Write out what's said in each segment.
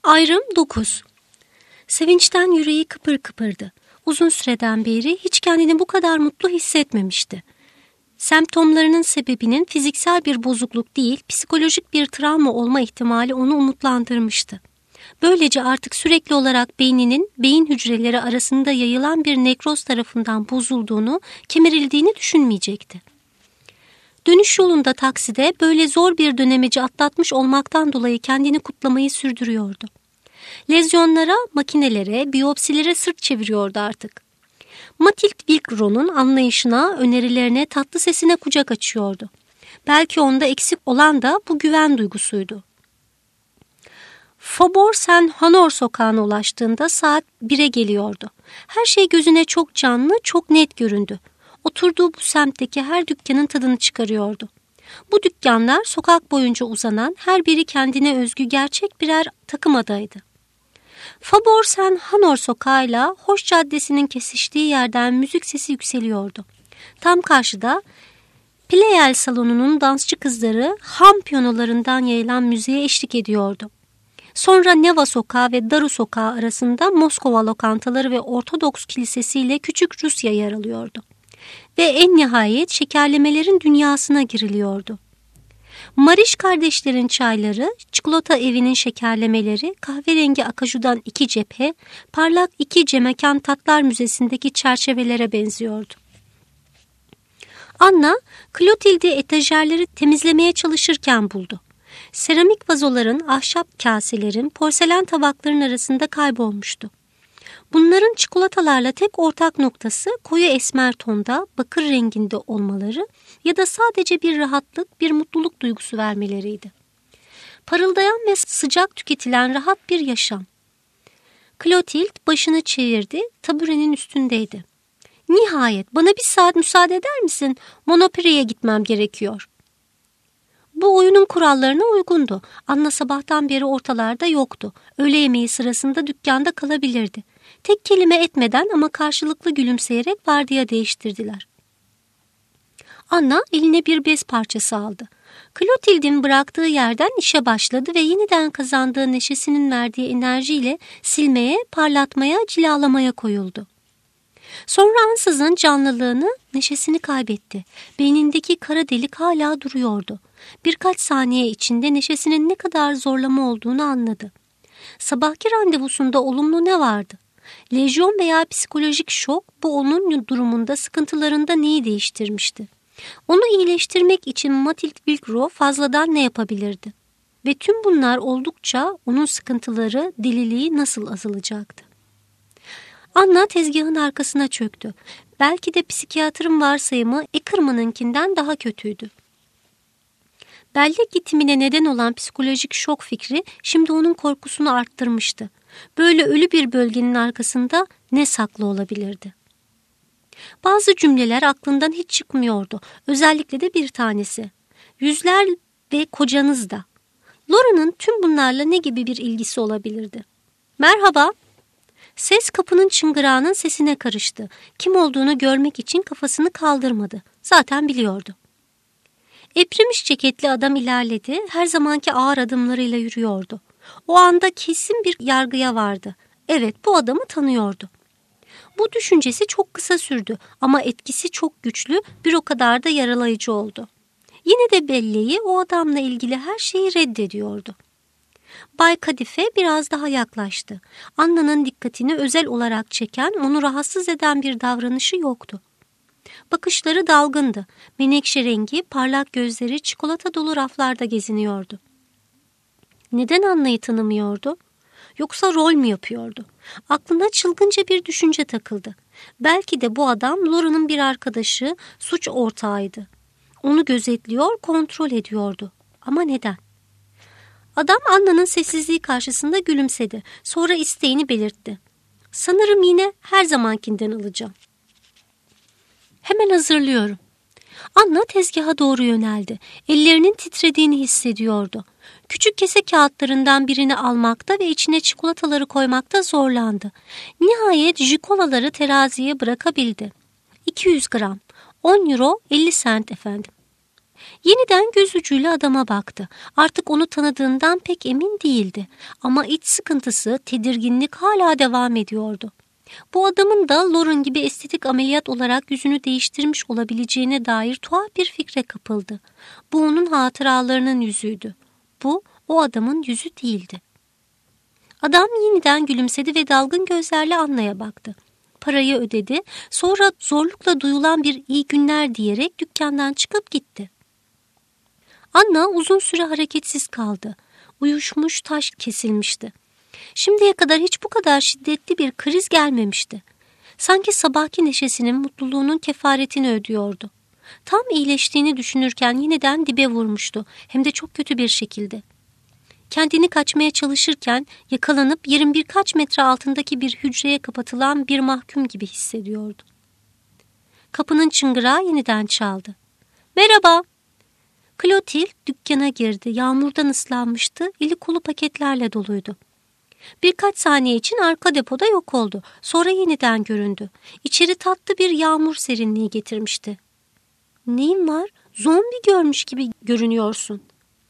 Ayrım 9. Sevinçten yüreği kıpır kıpırdı. Uzun süreden beri hiç kendini bu kadar mutlu hissetmemişti. Semptomlarının sebebinin fiziksel bir bozukluk değil, psikolojik bir travma olma ihtimali onu umutlandırmıştı. Böylece artık sürekli olarak beyninin beyin hücreleri arasında yayılan bir nekroz tarafından bozulduğunu, kemirildiğini düşünmeyecekti. Dönüş yolunda takside böyle zor bir dönemeci atlatmış olmaktan dolayı kendini kutlamayı sürdürüyordu. Lezyonlara, makinelere, biyopsilere sırt çeviriyordu artık. Mathilde Wilkeron'un anlayışına, önerilerine, tatlı sesine kucak açıyordu. Belki onda eksik olan da bu güven duygusuydu. Faubourg Saint-Honor sokağına ulaştığında saat 1'e geliyordu. Her şey gözüne çok canlı, çok net göründü. Oturduğu bu semtteki her dükkanın tadını çıkarıyordu. Bu dükkanlar sokak boyunca uzanan, her biri kendine özgü gerçek birer takım adaydı. Faubourg Saint-Honor sokağıyla Hoş Caddesi'nin kesiştiği yerden müzik sesi yükseliyordu. Tam karşıda Pleyel salonunun dansçı kızları ham piyanolarından yayılan müziğe eşlik ediyordu. Sonra Neva Sokağı ve Daru Sokağı arasında Moskova lokantaları ve Ortodoks Kilisesi Küçük Rusya yer alıyordu. Ve en nihayet şekerlemelerin dünyasına giriliyordu. Mariş kardeşlerin çayları, çikolata evinin şekerlemeleri, kahverengi akajudan 2 cephe, parlak 2 cemekan tatlar müzesindeki çerçevelere benziyordu. Anna, Clotilde'i etajerleri temizlemeye çalışırken buldu. Seramik vazoların, ahşap kaselerin, porselen tabakların arasında kaybolmuştu. Bunların çikolatalarla tek ortak noktası koyu esmer tonda, bakır renginde olmaları ya da sadece bir rahatlık, bir mutluluk duygusu vermeleriydi. Parıldayan ve sıcak tüketilen rahat bir yaşam. Clotilde başını çevirdi, taburenin üstündeydi. Nihayet, bana bir saat müsaade eder misin? Monoprix'e gitmem gerekiyor. Bu oyunun kurallarına uygundu. Anna sabahtan beri ortalarda yoktu. Öğle yemeği sırasında dükkanda kalabilirdi. Tek kelime etmeden ama karşılıklı gülümseyerek vardiya değiştirdiler. Anna eline bir bez parçası aldı. Clotilde'in bıraktığı yerden işe başladı ve yeniden kazandığı neşesinin verdiği enerjiyle silmeye, parlatmaya, cilalamaya koyuldu. Sonra ansızın canlılığını, neşesini kaybetti. Beynindeki kara delik hala duruyordu. Birkaç saniye içinde neşesinin ne kadar zorlama olduğunu anladı. Sabahki randevusunda olumlu ne vardı? Lejyon veya psikolojik şok bu onun durumunda, sıkıntılarında neyi değiştirmişti? Onu iyileştirmek için Mathilde Wilkeron fazladan ne yapabilirdi? Ve tüm bunlar oldukça onun sıkıntıları, deliliği nasıl azalacaktı? Anna tezgahın arkasına çöktü. Belki de psikiyatrın varsayımı Ackerman'ınkinden daha kötüydü. Bellek gitimine neden olan psikolojik şok fikri şimdi onun korkusunu arttırmıştı. Böyle ölü bir bölgenin arkasında ne saklı olabilirdi? Bazı cümleler aklından hiç çıkmıyordu. Özellikle de bir tanesi. Yüzler ve kocanız da. Laura'nın tüm bunlarla ne gibi bir ilgisi olabilirdi? Merhaba. Ses kapının çıngırağının sesine karıştı. Kim olduğunu görmek için kafasını kaldırmadı. Zaten biliyordu. Eprimiş ceketli adam ilerledi. Her zamanki ağır adımlarıyla yürüyordu. O anda kesin bir yargıya vardı. Evet, bu adamı tanıyordu. Bu düşüncesi çok kısa sürdü ama etkisi çok güçlü, bir o kadar da yaralayıcı oldu. Yine de belleği o adamla ilgili her şeyi reddediyordu. Bay Kadife biraz daha yaklaştı. Anna'nın dikkatini özel olarak çeken, onu rahatsız eden bir davranışı yoktu. Bakışları dalgındı. Menekşe rengi, parlak gözleri çikolata dolu raflarda geziniyordu. Neden Anna'yı tanımıyordu? Yoksa rol mü yapıyordu? Aklına çılgınca bir düşünce takıldı. Belki de bu adam Laura'nın bir arkadaşı, suç ortağıydı. Onu gözetliyor, kontrol ediyordu. Ama neden? Adam Anna'nın sessizliği karşısında gülümsedi. Sonra isteğini belirtti. Sanırım yine her zamankinden alacağım. Hemen hazırlıyorum. Anna tezgaha doğru yöneldi. Ellerinin titrediğini hissediyordu. Küçük kese kağıtlarından birini almakta ve içine çikolataları koymakta zorlandı. Nihayet jikolaları teraziye bırakabildi. 200 gram, 10 euro 50 sent efendim. Yeniden göz ucuyla adama baktı. Artık onu tanıdığından pek emin değildi. Ama iç sıkıntısı, tedirginlik hala devam ediyordu. Bu adamın da Lauren gibi estetik ameliyat olarak yüzünü değiştirmiş olabileceğine dair tuhaf bir fikre kapıldı. Bu onun hatıralarının yüzüydü. Bu o adamın yüzü değildi. Adam yeniden gülümsedi ve dalgın gözlerle Anna'ya baktı. Parayı ödedi, sonra zorlukla duyulan bir iyi günler diyerek dükkandan çıkıp gitti. Anna uzun süre hareketsiz kaldı. Uyuşmuş, taş kesilmişti. Şimdiye kadar hiç bu kadar şiddetli bir kriz gelmemişti. Sanki sabahki neşesinin, mutluluğunun kefaretini ödüyordu. Tam iyileştiğini düşünürken yeniden dibe vurmuştu, hem de çok kötü bir şekilde. Kendini kaçmaya çalışırken yakalanıp yerin birkaç metre altındaki bir hücreye kapatılan bir mahkum gibi hissediyordu. Kapının çıngırağı yeniden çaldı. "Merhaba." Clotilde dükkana girdi. Yağmurdan ıslanmıştı, eli kolu paketlerle doluydu. Birkaç saniye için arka depoda yok oldu. Sonra yeniden göründü. İçeri tatlı bir yağmur serinliği getirmişti. "Neyin var? Zombi görmüş gibi görünüyorsun."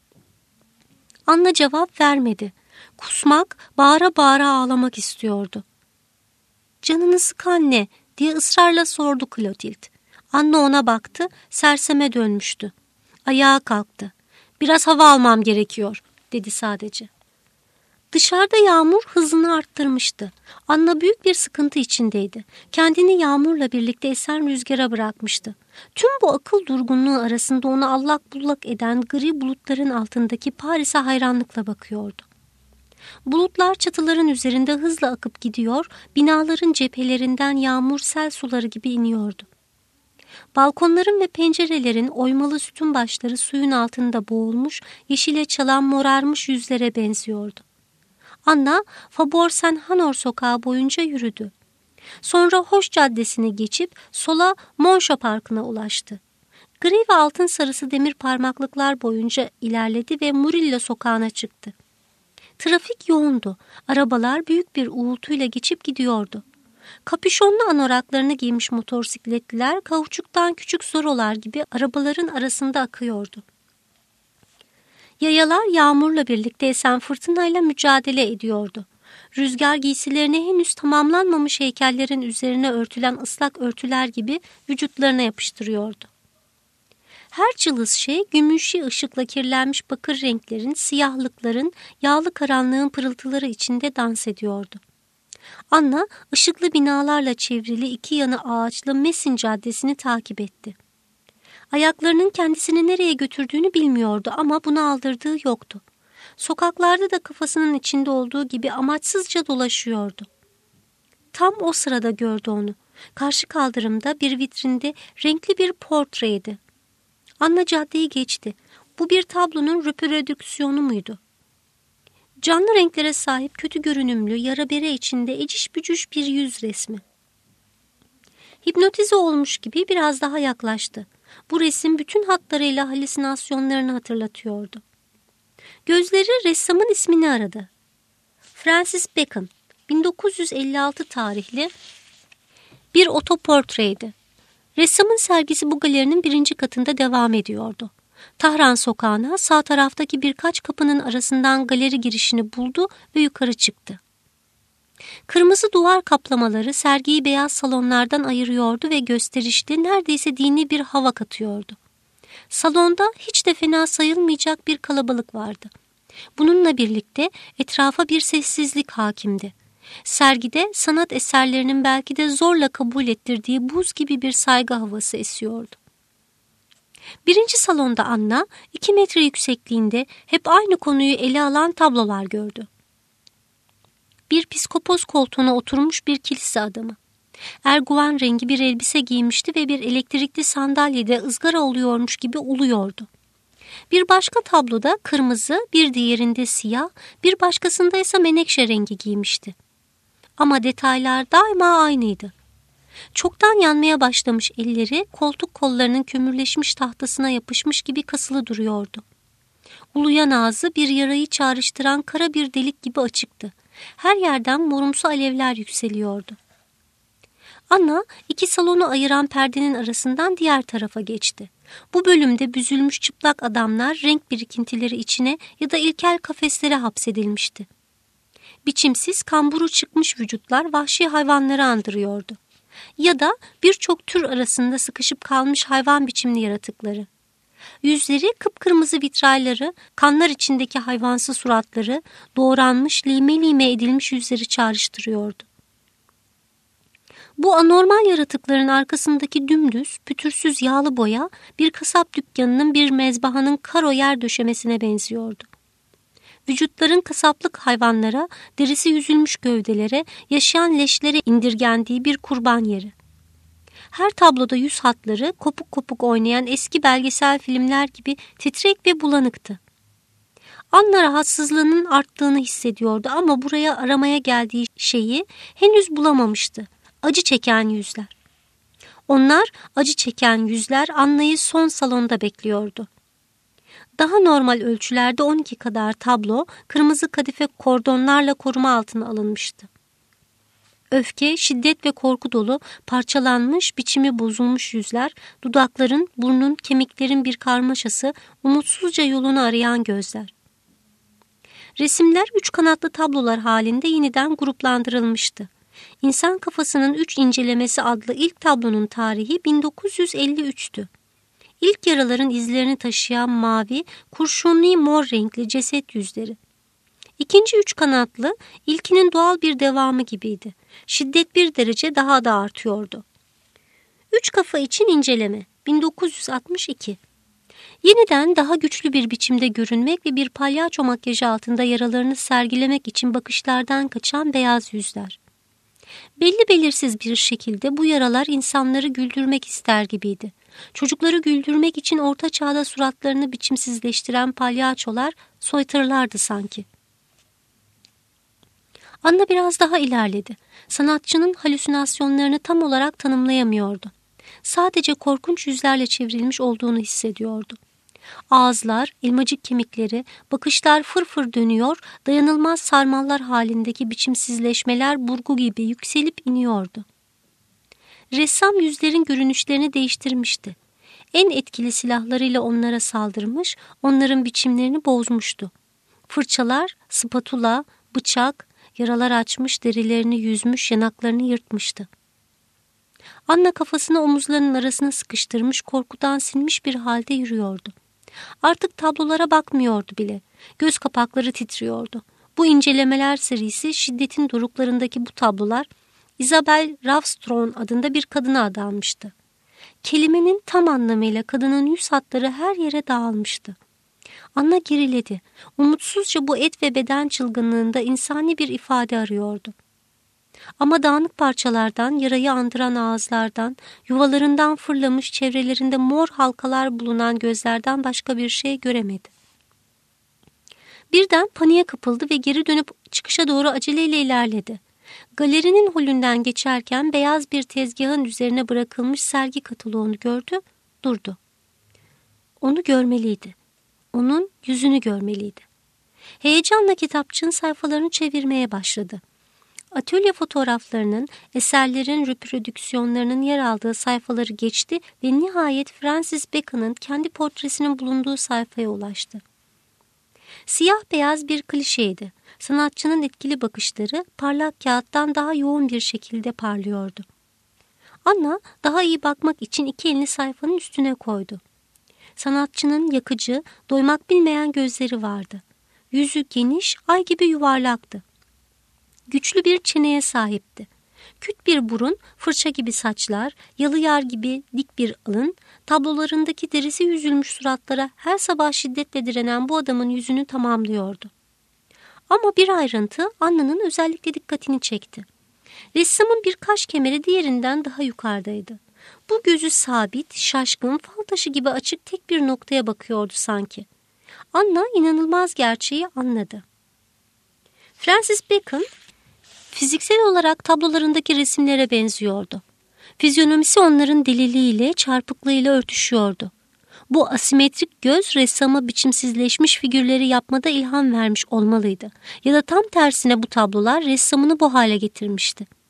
Anna cevap vermedi. Kusmak, bağıra bağıra ağlamak istiyordu. "Canını sıkan ne?" diye ısrarla sordu Clotilde. Anna ona baktı, serseme dönmüştü. Ayağa kalktı. "Biraz hava almam gerekiyor," dedi sadece. Dışarıda yağmur hızını arttırmıştı. Anna büyük bir sıkıntı içindeydi. Kendini yağmurla birlikte esen rüzgara bırakmıştı. Tüm bu akıl durgunluğu arasında onu allak bullak eden gri bulutların altındaki Paris'e hayranlıkla bakıyordu. Bulutlar çatıların üzerinde hızla akıp gidiyor, binaların cephelerinden yağmur sel suları gibi iniyordu. Balkonların ve pencerelerin oymalı sütun başları suyun altında boğulmuş, yeşile çalan morarmış yüzlere benziyordu. Anna, Faubourg Saint-Honor sokağı boyunca yürüdü. Sonra Hoş Caddesi'ni geçip sola Monşo Parkı'na ulaştı. Gri ve altın sarısı demir parmaklıklar boyunca ilerledi ve Murillo sokağına çıktı. Trafik yoğundu. Arabalar büyük bir uğultuyla geçip gidiyordu. Kapüşonlu anoraklarını giymiş motosikletliler kauçuktan küçük zorolar gibi arabaların arasında akıyordu. Yayalar yağmurla birlikte esen fırtınayla mücadele ediyordu. Rüzgar giysilerine henüz tamamlanmamış heykellerin üzerine örtülen ıslak örtüler gibi vücutlarına yapıştırıyordu. Her cılız şey gümüşü ışıkla kirlenmiş bakır renklerin, siyahlıkların, yağlı karanlığın pırıltıları içinde dans ediyordu. Anna ışıklı binalarla çevrili iki yanı ağaçlı Messin Caddesi'ni takip etti. Ayaklarının kendisini nereye götürdüğünü bilmiyordu ama buna aldırdığı yoktu. Sokaklarda da kafasının içinde olduğu gibi amaçsızca dolaşıyordu. Tam o sırada gördü onu. Karşı kaldırımda bir vitrinde renkli bir portreydi. Anna caddeyi geçti. Bu bir tablonun reprodüksiyonu muydu? Canlı renklere sahip kötü görünümlü yara bere içinde eciş bücüş bir yüz resmi. Hipnotize olmuş gibi biraz daha yaklaştı. Bu resim bütün hatlarıyla halüsinasyonlarını hatırlatıyordu. Gözleri ressamın ismini aradı. Francis Bacon, 1956 tarihli bir otoportreydi. Ressamın sergisi bu galerinin 1. katında devam ediyordu. Tahran sokağına sağ taraftaki birkaç kapının arasından galeri girişini buldu ve yukarı çıktı. Kırmızı duvar kaplamaları sergiyi beyaz salonlardan ayırıyordu ve gösterişli, neredeyse dini bir hava katıyordu. Salonda hiç de fena sayılmayacak bir kalabalık vardı. Bununla birlikte etrafa bir sessizlik hakimdi. Sergide sanat eserlerinin belki de zorla kabul ettirdiği buz gibi bir saygı havası esiyordu. 1. salonda Anna 2 metre yüksekliğinde hep aynı konuyu ele alan tablolar gördü. Bir piskopos koltuğuna oturmuş bir kilise adamı. Erguvan rengi bir elbise giymişti ve bir elektrikli sandalyede ızgara oluyormuş gibi uluyordu. Bir başka tabloda kırmızı, bir diğerinde siyah, bir başkasında ise menekşe rengi giymişti. Ama detaylar daima aynıydı. Çoktan yanmaya başlamış elleri koltuk kollarının kömürleşmiş tahtasına yapışmış gibi kasılı duruyordu. Uluyan ağzı bir yarayı çağrıştıran kara bir delik gibi açıktı. Her yerden morumsu alevler yükseliyordu. Anna iki salonu ayıran perdenin arasından diğer tarafa geçti. Bu bölümde büzülmüş çıplak adamlar renk birikintileri içine ya da ilkel kafeslere hapsedilmişti. Biçimsiz, kamburu çıkmış vücutlar vahşi hayvanları andırıyordu. Ya da birçok tür arasında sıkışıp kalmış hayvan biçimli yaratıkları. Yüzleri, kıpkırmızı vitrayları, kanlar içindeki hayvansı suratları, doğranmış, lime lime edilmiş yüzleri çağrıştırıyordu. Bu anormal yaratıkların arkasındaki dümdüz, pütürsüz yağlı boya bir kasap dükkanının, bir mezbahanın karo yer döşemesine benziyordu. Vücutların kasaplık hayvanlara, derisi yüzülmüş gövdelere, yaşayan leşlere indirgendiği bir kurban yeri. Her tabloda yüz hatları kopuk kopuk oynayan eski belgesel filmler gibi titrek ve bulanıktı. Anna rahatsızlığının arttığını hissediyordu ama buraya aramaya geldiği şeyi henüz bulamamıştı. Acı çeken yüzler. Onlar, acı çeken yüzler, Anna'yı son salonda bekliyordu. Daha normal ölçülerde 12 kadar tablo, kırmızı kadife kordonlarla koruma altına alınmıştı. Öfke, şiddet ve korku dolu, parçalanmış, biçimi bozulmuş yüzler, dudakların, burnun, kemiklerin bir karmaşası, umutsuzca yolunu arayan gözler. Resimler 3 kanatlı tablolar halinde yeniden gruplandırılmıştı. İnsan Kafasının 3 İncelemesi adlı ilk tablonun tarihi 1953'tü. İlk yaraların izlerini taşıyan mavi, kurşunlu mor renkli ceset yüzleri. İkinci 3 kanatlı, ilkinin doğal bir devamı gibiydi. Şiddet bir derece daha da artıyordu. 3 kafa için inceleme 1962. Yeniden daha güçlü bir biçimde görünmek ve bir palyaço makyajı altında yaralarını sergilemek için bakışlardan kaçan beyaz yüzler. Belli belirsiz bir şekilde bu yaralar insanları güldürmek ister gibiydi. Çocukları güldürmek için orta çağda suratlarını biçimsizleştiren palyaçolar soytarılardı sanki. Anna biraz daha ilerledi. Sanatçının halüsinasyonlarını tam olarak tanımlayamıyordu. Sadece korkunç yüzlerle çevrilmiş olduğunu hissediyordu. Ağızlar, elmacık kemikleri, bakışlar fırfır dönüyor, dayanılmaz sarmallar halindeki biçimsizleşmeler burgu gibi yükselip iniyordu. Ressam yüzlerin görünüşlerini değiştirmişti. En etkili silahlarıyla onlara saldırmış, onların biçimlerini bozmuştu. Fırçalar, spatula, bıçak, yaralar açmış, derilerini yüzmüş, yanaklarını yırtmıştı. Anna kafasını omuzlarının arasına sıkıştırmış, korkudan sinmiş bir halde yürüyordu. Artık tablolara bakmıyordu bile. Göz kapakları titriyordu. Bu incelemeler serisi, şiddetin doruklarındaki bu tablolar, Isabel Ravstron adında bir kadına adanmıştı. Kelimenin tam anlamıyla kadının yüz hatları her yere dağılmıştı. Anna geriledi. Umutsuzca bu et ve beden çılgınlığında insani bir ifade arıyordu. Ama dağınık parçalardan, yarayı andıran ağızlardan, yuvalarından fırlamış çevrelerinde mor halkalar bulunan gözlerden başka bir şey göremedi. Birden paniğe kapıldı ve geri dönüp çıkışa doğru aceleyle ilerledi. Galerinin holünden geçerken beyaz bir tezgahın üzerine bırakılmış sergi kataloğunu gördü, durdu. Onu görmeliydi. Onun yüzünü görmeliydi. Heyecanla kitapçığın sayfalarını çevirmeye başladı. Atölye fotoğraflarının, eserlerin reprodüksiyonlarının yer aldığı sayfaları geçti ve nihayet Francis Bacon'ın kendi portresinin bulunduğu sayfaya ulaştı. Siyah beyaz bir klişeydi. Sanatçının etkili bakışları parlak kağıttan daha yoğun bir şekilde parlıyordu. Anna daha iyi bakmak için 2 elini sayfanın üstüne koydu. Sanatçının yakıcı, doymak bilmeyen gözleri vardı. Yüzü geniş, ay gibi yuvarlaktı. Güçlü bir çeneye sahipti. Küt bir burun, fırça gibi saçlar, yalı yar gibi dik bir alın, tablolarındaki derisi yüzülmüş suratlara her sabah şiddetle direnen bu adamın yüzünü tamamlıyordu. Ama bir ayrıntı Anna'nın özellikle dikkatini çekti. Ressamın bir kaş kemeri diğerinden daha yukarıdaydı. Bu gözü sabit, şaşkın, fal taşı gibi açık tek bir noktaya bakıyordu sanki. Anna inanılmaz gerçeği anladı. Francis Bacon fiziksel olarak tablolarındaki resimlere benziyordu. Fizyonomisi onların deliliğiyle, çarpıklığıyla örtüşüyordu. Bu asimetrik göz ressama biçimsizleşmiş figürleri yapmada ilham vermiş olmalıydı. Ya da tam tersine bu tablolar ressamını bu hale getirmişti.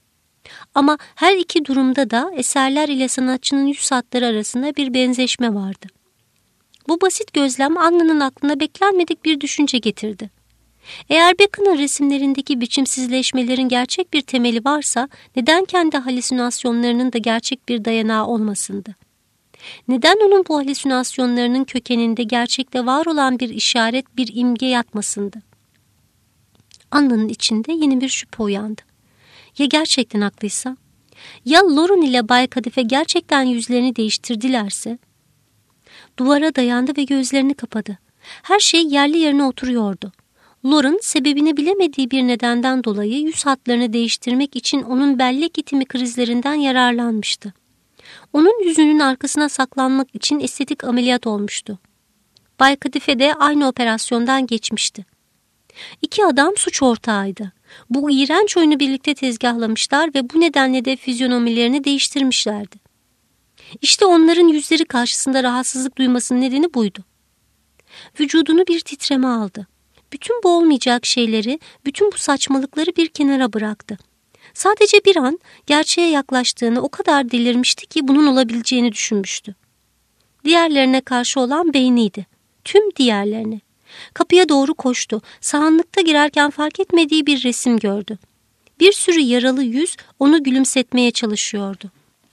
Ama her iki durumda da eserler ile sanatçının yüz hatları arasında bir benzeşme vardı. Bu basit gözlem Anna'nın aklına beklenmedik bir düşünce getirdi. Eğer Bacon'ın resimlerindeki biçimsizleşmelerin gerçek bir temeli varsa neden kendi halüsinasyonlarının da gerçek bir dayanağı olmasındı? Neden onun bu halüsinasyonlarının kökeninde gerçekte var olan bir işaret, bir imge yatmasındı? Anna'nın içinde yeni bir şüphe uyandı. Ya gerçekten haklıysa? Ya Lauren ile Bay Kadife gerçekten yüzlerini değiştirdilerse? Duvara dayandı ve gözlerini kapadı. Her şey yerli yerine oturuyordu. Lauren sebebini bilemediği bir nedenden dolayı yüz hatlarını değiştirmek için onun bellek itimi krizlerinden yararlanmıştı. Onun yüzünün arkasına saklanmak için estetik ameliyat olmuştu. Bay Kadife de aynı operasyondan geçmişti. İki adam suç ortağıydı. Bu iğrenç oyunu birlikte tezgahlamışlar ve bu nedenle de fizyonomilerini değiştirmişlerdi. İşte onların yüzleri karşısında rahatsızlık duymasının nedeni buydu. Vücudunu bir titreme aldı. Bütün bu olmayacak şeyleri, bütün bu saçmalıkları bir kenara bıraktı. Sadece bir an gerçeğe yaklaştığını o kadar delirmişti ki bunun olabileceğini düşünmüştü. Diğerlerine karşı olan beyniydi. Tüm diğerlerine. Kapıya doğru koştu. Sahanlıkta girerken fark etmediği bir resim gördü. Bir sürü yaralı yüz onu gülümsetmeye çalışıyordu.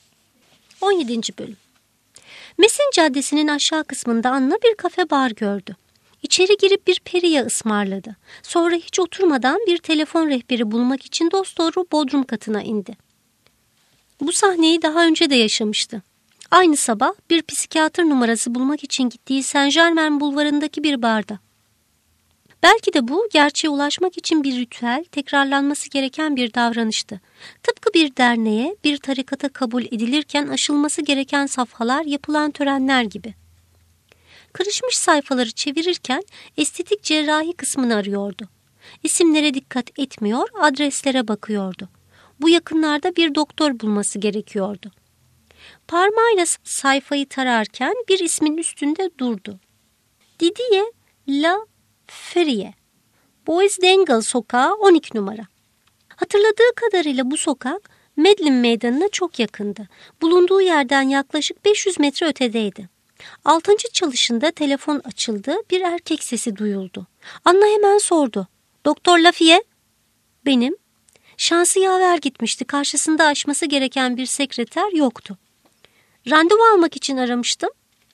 17. Bölüm. Mesin Caddesi'nin aşağı kısmında Anna bir kafe bar gördü. İçeri girip bir periye ısmarladı. Sonra hiç oturmadan bir telefon rehberi bulmak için dosdoğru bodrum katına indi. Bu sahneyi daha önce de yaşamıştı. Aynı sabah bir psikiyatr numarası bulmak için gittiği Saint-Germain bulvarındaki bir barda. Belki de bu gerçeğe ulaşmak için bir ritüel, tekrarlanması gereken bir davranıştı. Tıpkı bir derneğe, bir tarikata kabul edilirken aşılması gereken safhalar, yapılan törenler gibi. Kırışmış sayfaları çevirirken estetik cerrahi kısmını arıyordu. İsimlere dikkat etmiyor, adreslere bakıyordu. Bu yakınlarda bir doktor bulması gerekiyordu. Parmağıyla sayfayı tararken bir ismin üstünde durdu. Didier Laferrière. Bois d'Angel sokağı 12 numara. Hatırladığı kadarıyla bu sokak Medlin Meydanı'na çok yakındı. Bulunduğu yerden yaklaşık 500 metre ötedeydi. 6. çalışında telefon açıldı, bir erkek sesi duyuldu. Anna hemen sordu. Doktor Lafiye? Benim. Şansı yaver gitmişti. Karşısında aşması gereken bir sekreter yoktu. Randevu almak için aramıştım.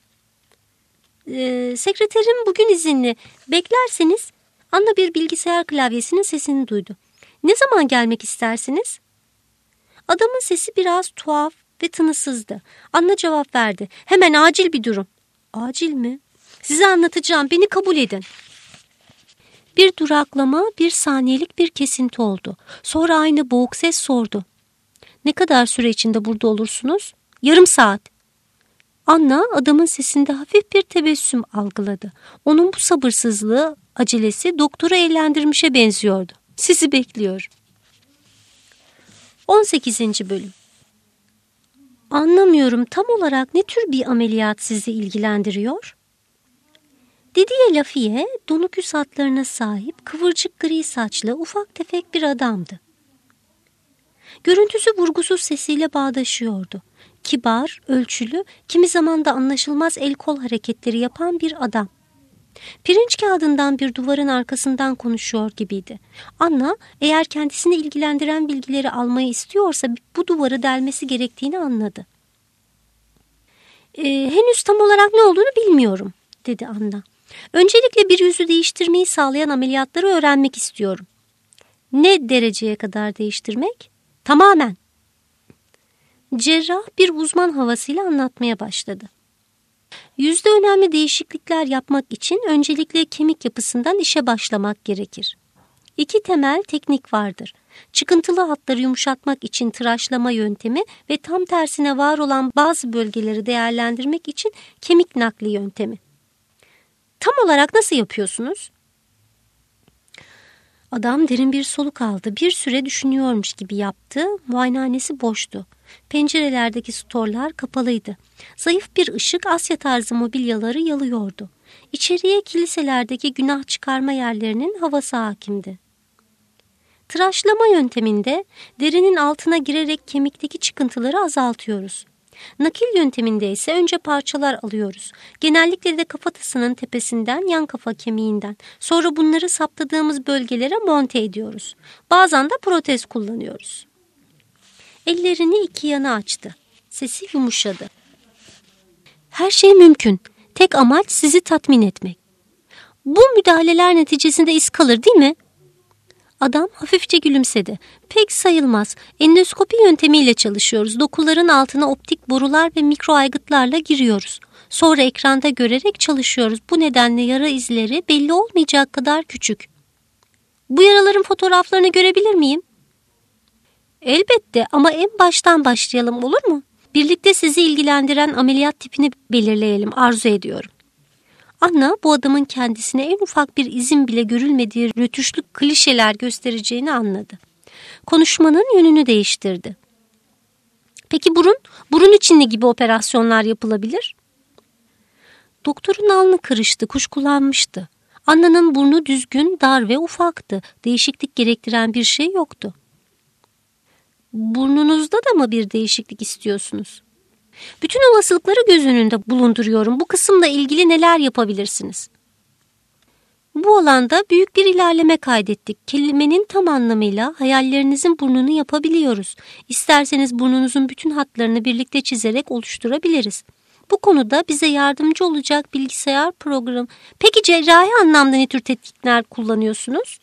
Sekreterim bugün izinli. Beklerseniz. Anna bir bilgisayar klavyesinin sesini duydu. Ne zaman gelmek istersiniz? Adamın sesi biraz tuhaf ve tınısızdı. Anna cevap verdi. Hemen acil bir durum. Acil mi? Size anlatacağım. Beni kabul edin. Bir duraklama, bir saniyelik bir kesinti oldu. Sonra aynı boğuk ses sordu. Ne kadar süre içinde burada olursunuz? Yarım saat. Anna adamın sesinde hafif bir tebessüm algıladı. Onun bu sabırsızlığı, acelesi doktoru eğlendirmişe benziyordu. Sizi bekliyor. 18. Bölüm. Anlamıyorum, tam olarak ne tür bir ameliyat sizi ilgilendiriyor? Didier Lafiye, donuk yüz hatlarına sahip, kıvırcık gri saçlı, ufak tefek bir adamdı. Görüntüsü vurgusuz sesiyle bağdaşıyordu. Kibar, ölçülü, kimi zaman da anlaşılmaz el kol hareketleri yapan bir adam. Pirinç kağıdından bir duvarın arkasından konuşuyor gibiydi. Anna, eğer kendisini ilgilendiren bilgileri almayı istiyorsa bu duvarı delmesi gerektiğini anladı. Henüz tam olarak ne olduğunu bilmiyorum, dedi Anna. Öncelikle bir yüzü değiştirmeyi sağlayan ameliyatları öğrenmek istiyorum. Ne dereceye kadar değiştirmek? Tamamen. Cerrah bir uzman havasıyla anlatmaya başladı. Yüzde önemli değişiklikler yapmak için öncelikle kemik yapısından işe başlamak gerekir. 2 temel teknik vardır. Çıkıntılı hatları yumuşatmak için tıraşlama yöntemi ve tam tersine var olan bazı bölgeleri değerlendirmek için kemik nakli yöntemi. Tam olarak nasıl yapıyorsunuz? Adam derin bir soluk aldı. Bir süre düşünüyormuş gibi yaptı. Muayenehanesi boştu. Pencerelerdeki storlar kapalıydı. Zayıf bir ışık Asya tarzı mobilyaları yalıyordu. İçeriye kiliselerdeki günah çıkarma yerlerinin havası hakimdi. Tıraşlama yönteminde derinin altına girerek kemikteki çıkıntıları azaltıyoruz. Nakil yönteminde ise önce parçalar alıyoruz. Genellikle de kafatasının tepesinden, yan kafa kemiğinden. Sonra bunları saptadığımız bölgelere monte ediyoruz. Bazen de protez kullanıyoruz. Ellerini iki yana açtı. Sesi yumuşadı. Her şey mümkün. Tek amaç sizi tatmin etmek. Bu müdahaleler neticesinde iz kalır değil mi? Adam hafifçe gülümsedi. Pek sayılmaz. Endoskopi yöntemiyle çalışıyoruz. Dokuların altına optik borular ve mikro aygıtlarla giriyoruz. Sonra ekranda görerek çalışıyoruz. Bu nedenle yara izleri belli olmayacak kadar küçük. Bu yaraların fotoğraflarını görebilir miyim? Elbette ama en baştan başlayalım, olur mu? Birlikte sizi ilgilendiren ameliyat tipini belirleyelim, arzu ediyorum. Anna bu adamın kendisine en ufak bir izin bile görülmediği rötuşlu klişeler göstereceğini anladı. Konuşmanın yönünü değiştirdi. Peki burun? Burun için ne gibi operasyonlar yapılabilir? Doktorun alnı kırıştı, kuşkulanmıştı. Anna'nın burnu düzgün, dar ve ufaktı. Değişiklik gerektiren bir şey yoktu. Burnunuzda da mı bir değişiklik istiyorsunuz? Bütün olasılıkları göz önünde bulunduruyorum. Bu kısımla ilgili neler yapabilirsiniz? Bu alanda büyük bir ilerleme kaydettik. Kelimenin tam anlamıyla hayallerinizin burnunu yapabiliyoruz. İsterseniz burnunuzun bütün hatlarını birlikte çizerek oluşturabiliriz. Bu konuda bize yardımcı olacak bilgisayar programı. Peki cerrahi anlamda ne tür teknikler kullanıyorsunuz?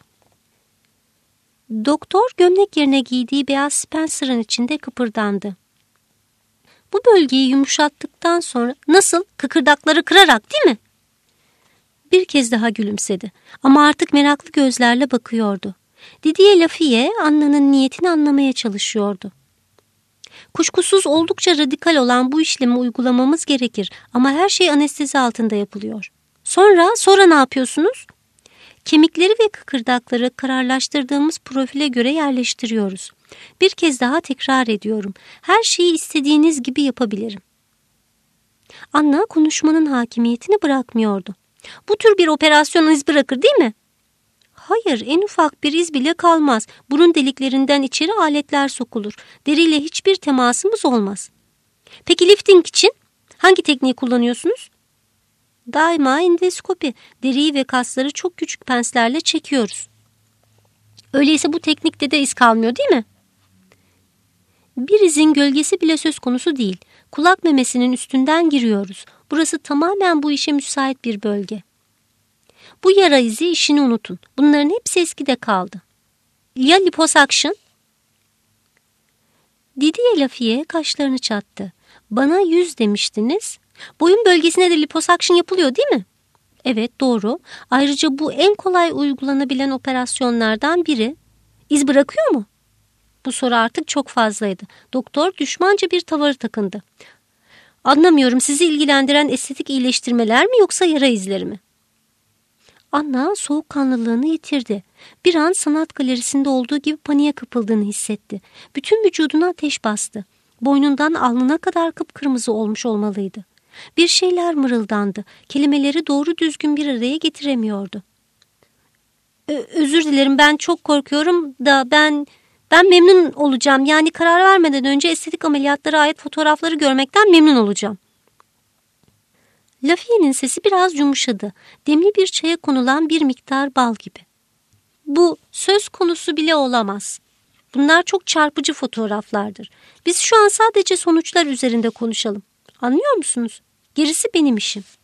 Doktor gömlek yerine giydiği beyaz Spencer'ın içinde kıpırdandı. Bu bölgeyi yumuşattıktan sonra nasıl? Kıkırdakları kırarak değil mi? Bir kez daha gülümsedi ama artık meraklı gözlerle bakıyordu. Didier Lafille Anna'nın niyetini anlamaya çalışıyordu. Kuşkusuz oldukça radikal olan bu işlemi uygulamamız gerekir ama her şey anestezi altında yapılıyor. Sonra ne yapıyorsunuz? Kemikleri ve kıkırdakları kararlaştırdığımız profile göre yerleştiriyoruz. Bir kez daha tekrar ediyorum. Her şeyi istediğiniz gibi yapabilirim. Anna konuşmanın hakimiyetini bırakmıyordu. Bu tür bir operasyon iz bırakır değil mi? Hayır, en ufak bir iz bile kalmaz. Burun deliklerinden içeri aletler sokulur. Deriyle hiçbir temasımız olmaz. Peki lifting için hangi tekniği kullanıyorsunuz? Daima endoskopi. Deriyi ve kasları çok küçük penslerle çekiyoruz. Öyleyse bu teknikte de iz kalmıyor değil mi? Bir izin gölgesi bile söz konusu değil. Kulak memesinin üstünden giriyoruz. Burası tamamen bu işe müsait bir bölge. Bu yara izi işini unutun. Bunların hepsi eskide kaldı. Ya liposuction? Didier Lafille kaşlarını çattı. Bana 100 demiştiniz. Boyun bölgesine de liposuction yapılıyor değil mi? Evet, doğru. Ayrıca bu en kolay uygulanabilen operasyonlardan biri. İz bırakıyor mu? Bu soru artık çok fazlaydı. Doktor düşmanca bir tavır takındı. Anlamıyorum, sizi ilgilendiren estetik iyileştirmeler mi yoksa yara izleri mi? Anna soğukkanlılığını yitirdi. Bir an sanat galerisinde olduğu gibi paniğe kapıldığını hissetti. Bütün vücuduna ateş bastı. Boynundan alnına kadar kıpkırmızı olmuş olmalıydı. Bir şeyler mırıldandı. Kelimeleri doğru düzgün bir araya getiremiyordu. Özür dilerim, ben çok korkuyorum da ben memnun olacağım. Yani karar vermeden önce estetik ameliyatlara ait fotoğrafları görmekten memnun olacağım. Lafille'nin sesi biraz yumuşadı. Demli bir çaya konulan bir miktar bal gibi. Bu söz konusu bile olamaz. Bunlar çok çarpıcı fotoğraflardır. Biz şu an sadece sonuçlar üzerinde konuşalım. Anlıyor musunuz? Gerisi benim işim.